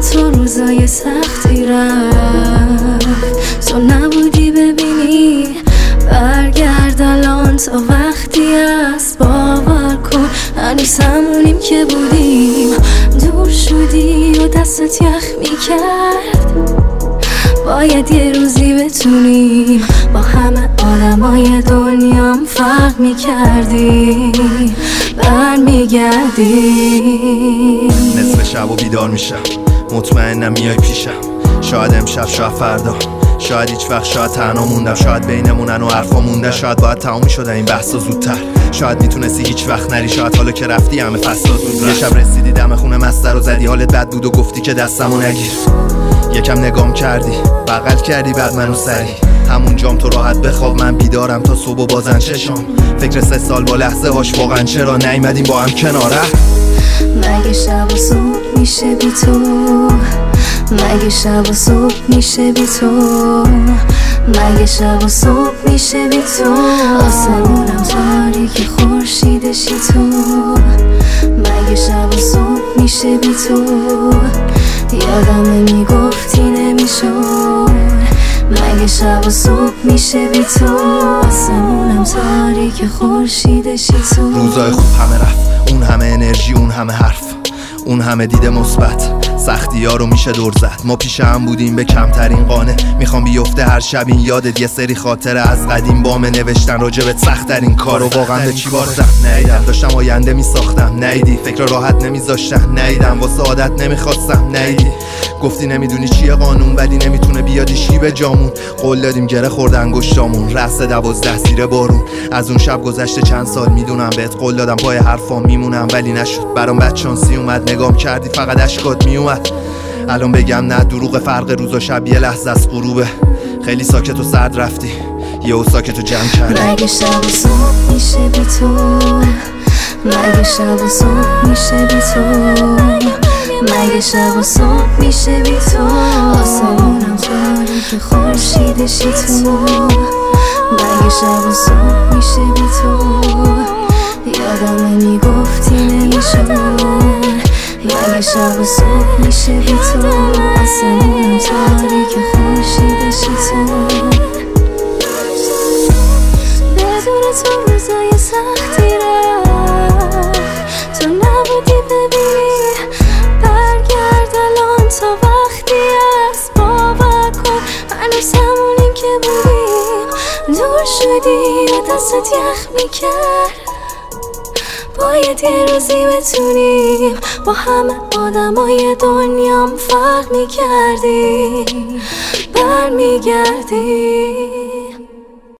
تو روزای سختی رفت، تو نبودی ببینی برگرد الان تا وقتی است. باور کن هنوز همونیم که بودیم، دور شدی و دستت یخ میکرد. باید یه روزی بتونیم با همه آدمای دنیام فرق میکردیم، برمیگردیم. نصف شب و بیدار میشم، مطمئنم میای پیشم. شاید امشب، شاید فردا، شاید هیچ وقت، شاید تنها موندم. شاید بینمونن و حرفا مونده، شاید باید تموم میشدن این بحثا زودتر. شاید میتونستی هیچ وقت نری، شاید حالا که رفتی همه فصلا زود. یه شب رسیدی دم خونه مستر و زدی، حالت بد بود و گفتی که دستمو نگیر. یکم نگام کردی، بغل کردی بعد منو سری. همون جام تو راحت بخواب، من بیدارم تا صبح و بازن چشام. فکر 3 سال با لحظه هاش واقعا چرا نیومدیم با هم کناره. مگه شب و صبح میشه بی تو، مگه شب و صبح میشه بی تو، مگه شب و صبح میشه بی تو. آسمونم تاریک خورشیدشی تو، مگه شب و صبح میشه بی تو. یادمه میگفتی نمیشد، مگه شب و صبح میشه بی تو. آسمونم تاریک خورشیدشی تو. روزای خوب همه رفت، اون همه انرژی، اون همه حرف، اون همه دید مثبت. سختی ها رو میشه دور زد، ما پیش هم بودیم به کمترین قانه. میخوام بیفته هر شب این یادت، یه سری خاطره از قدیم بام نوشتن راجبت. سخت‌ترین کارو واقعا به چی باختم نیدم، داشتم آینده میساختم نیدی. فکر راحت نمیذاشتن نیدم، واسه عادت نمیخواستم نیدی. گفتی نمیدونی چیه قانون، ولی نمیتونه بیادی شی به جامون. قول دادیم گره خورد انگشتامون، رقص 12 زیر بارون. از اون شب گذشته چند سال، میدونم بهت قول دادم پای حرفام میمونم، ولی نشد. برام بدشانسی اومد، نگام کردی فقط اشکات میومد. الان بگم نه دروغ، فرق روز و شب یه لحظه از غروبه. خیلی ساکت و سرد رفتی، یهو ساکت و جمع کردی. مگه شب و صبح میشه بی تو، مگه شب و صبح میشه بی تو، مگه شب و صبح میشه بی تو. آسمونم تاریک خورشیدشی تو، مگه شب و صبح میشه بی تو. یادمه میگفتی نمیشد، مگه شب و صبح میشه بی تو. آسمونم تاریک خورشیدشی تو. بدون تو روزای سختی رفت، تو نبودی ببینی برگرد الان تا وقتی است. باور کن هنوز همونیم که بودیم، دور شدی و دستت یخ میکرد. باید یه روزی بتونیم با همه آدمای دنیام فرق میکردیم، برمیگردیم.